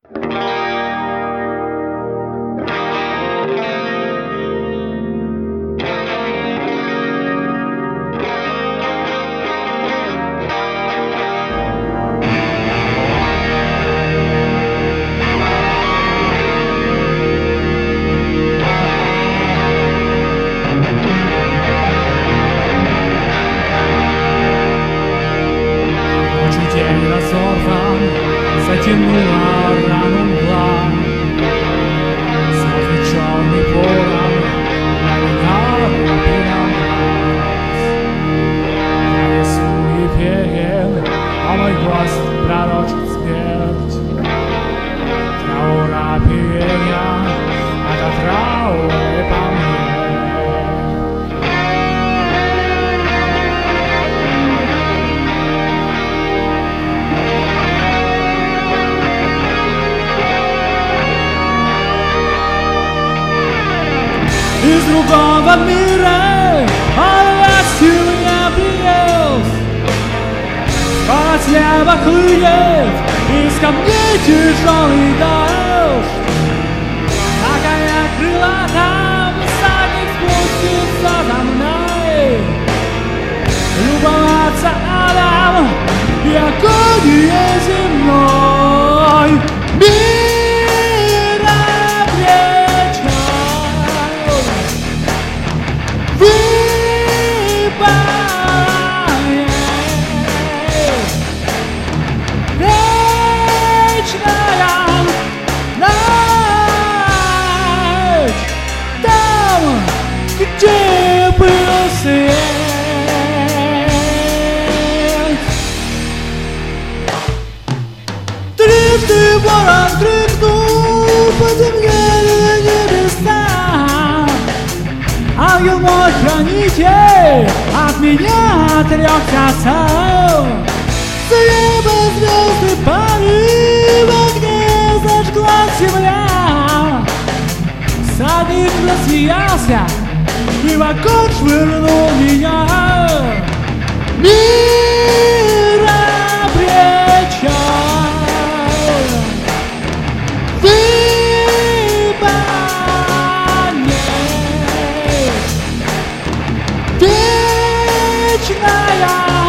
День разорван, затянула рану мгла. Слезный черный ворон на меня перенос. Я несу и верен, а мой голос пророчит смерть. Траура пения, это трауры по мне. Из другого мира властью меня принес. Сквозь небо хлынет из камней тяжелый дождь. На конях крылатом всадник спустится за мной. Любоваться адом и агонией земной. Где был свет? Трижды ворон крикнул, потемнели небеса. Ангел мой хранитель от меня отрекся. С неба звезды пали, в огне зажглась земля. Всадник рассмеялся и в огонь швырнул меня. Мира причал выпадет вечная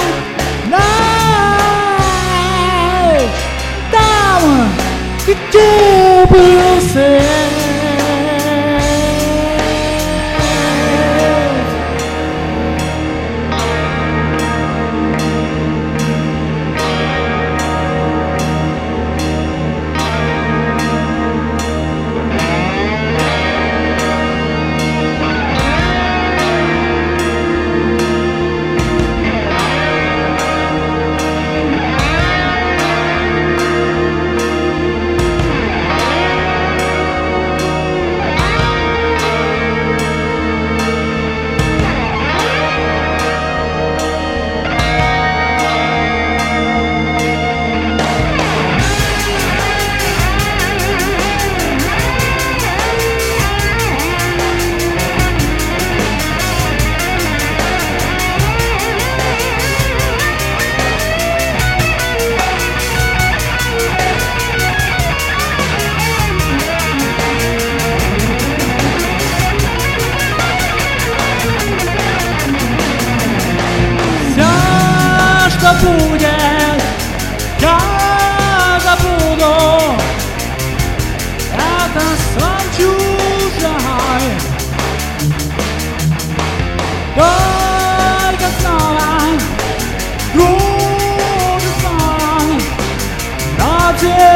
ночь там, где был свет. Что будет, я забуду. Это сон чужой. Только снова кружит сон. Но